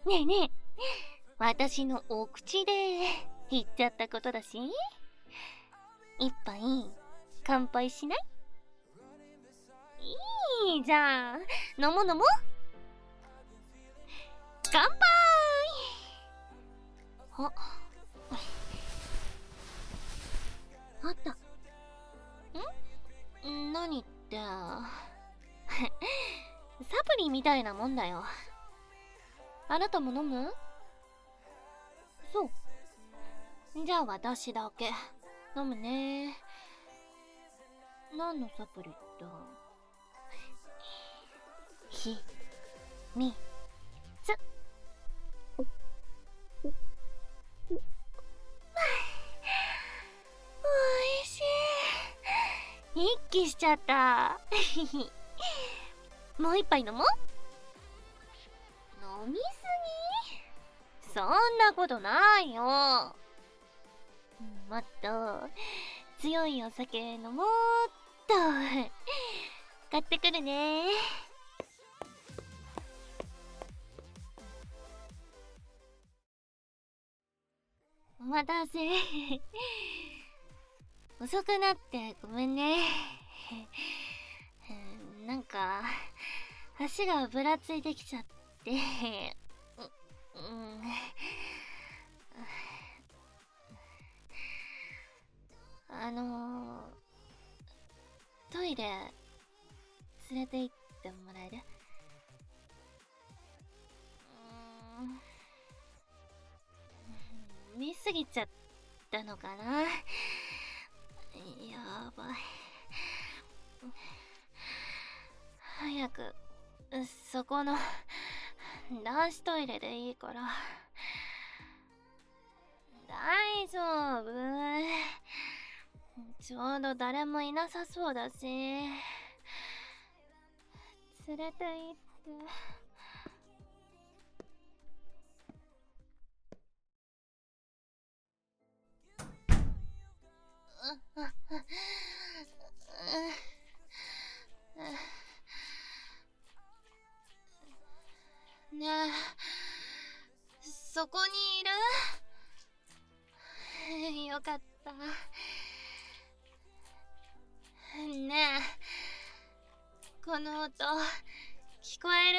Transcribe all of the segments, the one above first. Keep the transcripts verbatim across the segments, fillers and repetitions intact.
ねえねえ、私のお口で言っちゃったことだし、一杯乾杯しない？いいじゃん、飲もう飲もう。乾杯。あ、あった。ん？何って。サプリみたいなもんだよ。あなたも飲む？そう。じゃあ私だけ。飲むね。何のサプリだ？ひ、み、つ。おいしい。一気しちゃった。もう一杯飲もう。飲みすぎ？そんなことないよ。もっと強いお酒飲もうっと。買ってくるね。お待たせ。遅くなってごめんね。なんか足がぶらついてきちゃって。う、うん、あのー、トイレ連れて行ってもらえる？うーん、見すぎちゃったのかな。やばい。早くそこの男子トイレでいいから。大丈夫、ちょうど誰もいなさそうだし。連れて行って。ねえ、そこにいる？よかった。ねえ、この音聞こえる？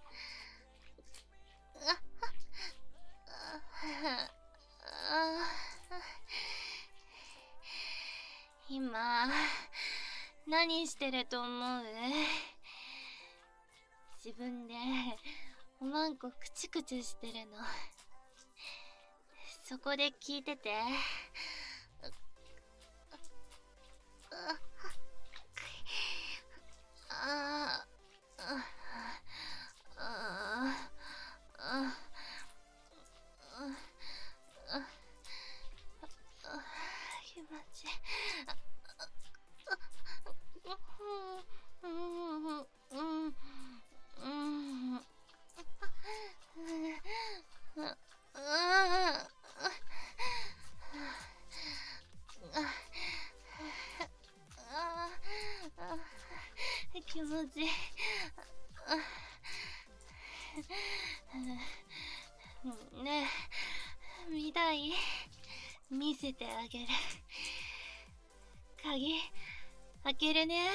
今何してると思う？自分でおまんこクチクチしてるの。そこで聞いてて。ああ、気持ちいい。気持ちいい。ねえ、見たい？見せてあげる。鍵開けるね。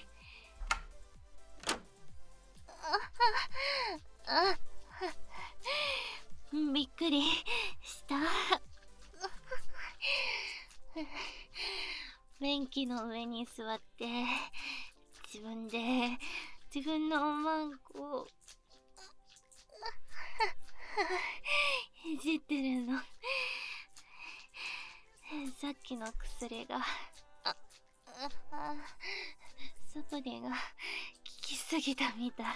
あ、びっくりした。便器の上に座って自分で自分のおまんこをいじってるの。さっきの薬がああサプリが効きすぎたみたい。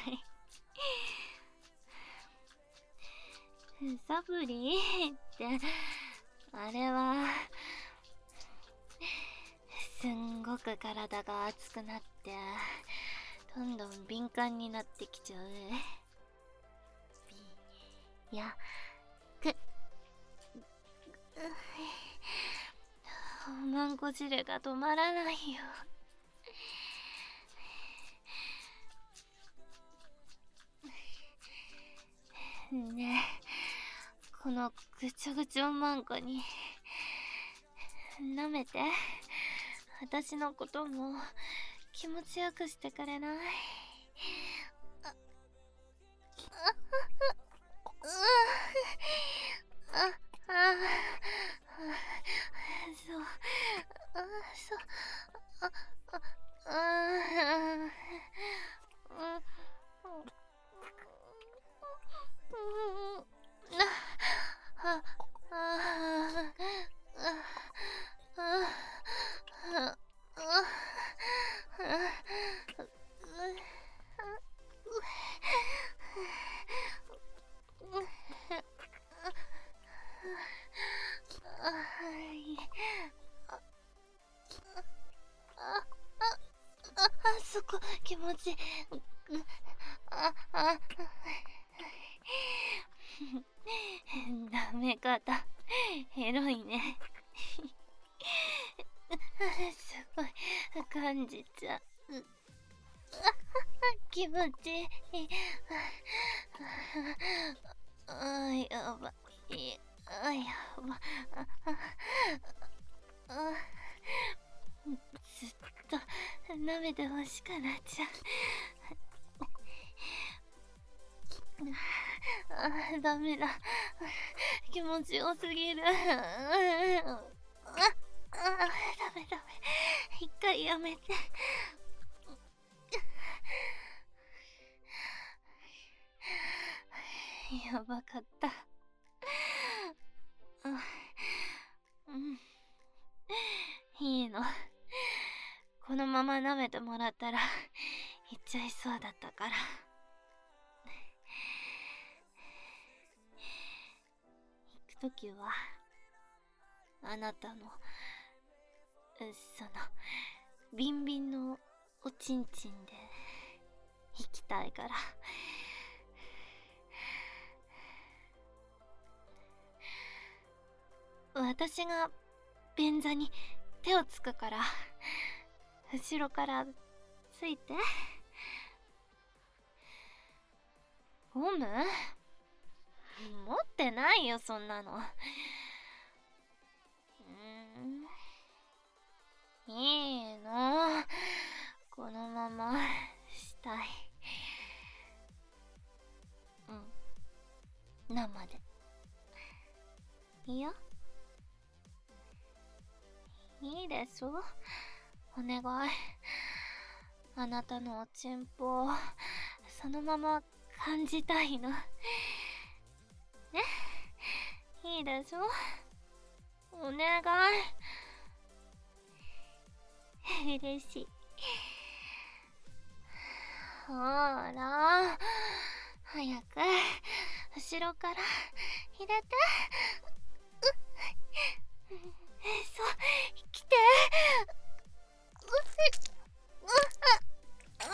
サプリってあれはすんごく体が熱くなってどんどん敏感になってきちゃう。びやくおまんこ汁が止まらないよ。ねこのぐちょぐちょマンコに舐めて、私のことも気持ちよくしてくれない？あ、あ、あ、あ、あ、そう、あ、そう、あ、あ、あ、あ、そこ気持ちいい。あ、あ、ダメ方エロいね。すごい感じちゃう。気持ちいい。あ、やばい。あ、やば。あ、ずっと舐めてほしくなっちゃう。あ、ダメだ。気持ちよすぎる。あ、あ、ダメダメ。一回やめて。やばかった。うん。いいの。このまま舐めてもらったら行っちゃいそうだったから。行くときはあなたのそのビンビンのおちんちんで行きたいから。私が便座に手をつくから後ろからついて。ゴム？持ってないよそんなの。うん、いいの、このまましたい。うん、生でいいよ。いいでしょ、お願い。あなたのおちんぽをそのまま感じたいのね。いいでしょ、お願い。嬉しい。ほら早く後ろから入れて。うっ、そう、来て。うっ、うっ、あ、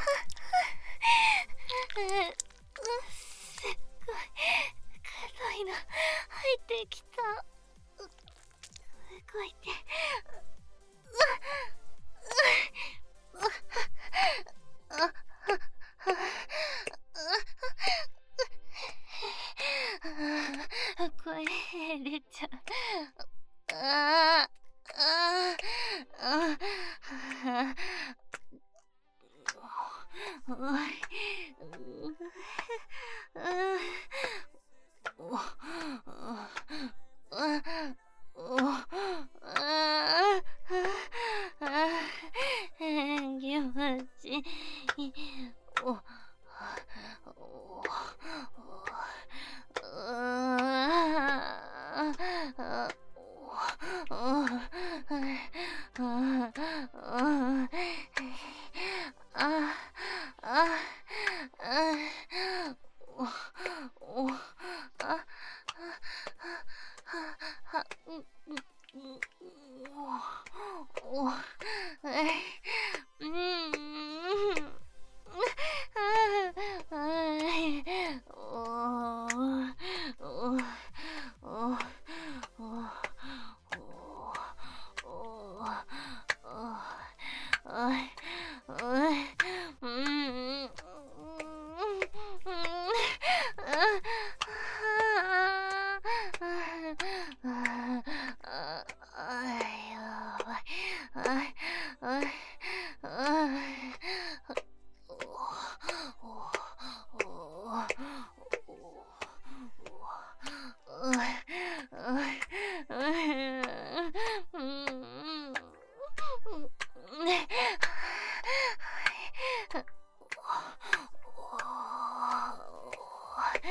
すっごい黒いの入ってきた。動いて。声出ちゃう。ああああ、おい、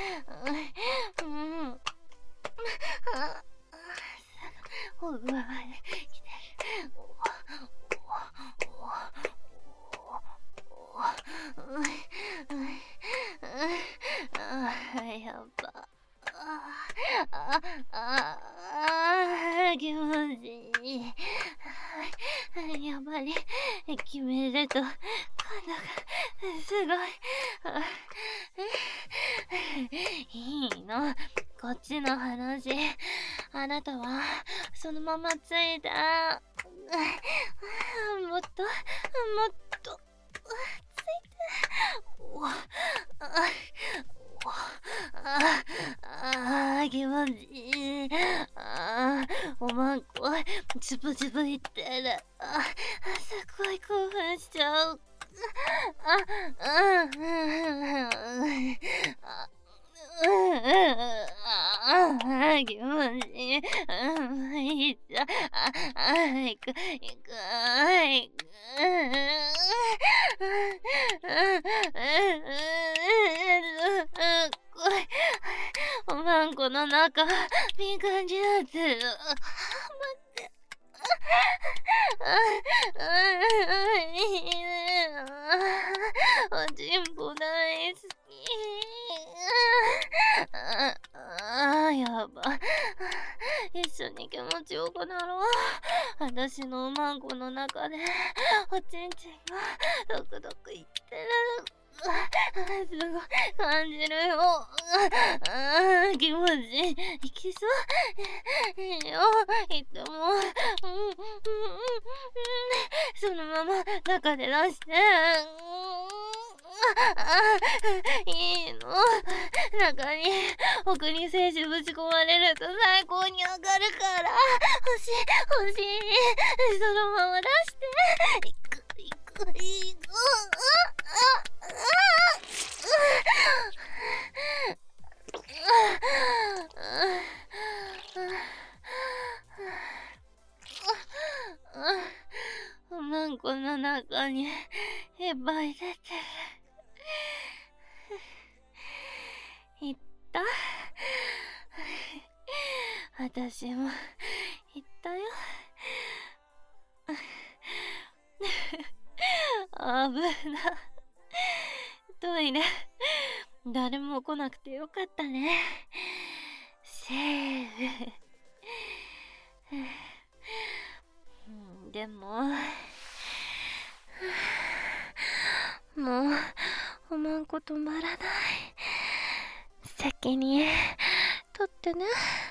うん。あ、おぐわまで来てる。あ、やば。あああ、気持ちいい。やっぱり決めると今度がすごい。いいの、こっちの話。あなたはそのままついた。もっともっとついて。おあああ、気持ちいい。ああ、おまんこズブズブいってる。あ、すごい興奮しちゃう。あ、うん、うん、あ、うん、うん、あ、気持ちいい。うん、いいじゃん。あ、あ、行く、行く、行く。おまんこの中、ピンクになってる。待って。おちんぽ大好き。ああ、やば。一緒に気持ちよくなろう。私のおまんこの中で、おちんちんがドクドクいってる。すごい感じるよ。ああ、気持ちいい。いきそう。いいよ。いっても、うん、うん、うん、そのまま中で出して。あ、いいの。中に奥に精子ぶち込まれると最高に上がるから。欲しい欲しい。そのまま出して。いくいくいく。あああ、おまんこの中にいっぱい出てる。いった。私もいったよ。危な。トイレ誰も来なくてよかったね。セーフ。でももうおまんこ止まらない。先に取ってね。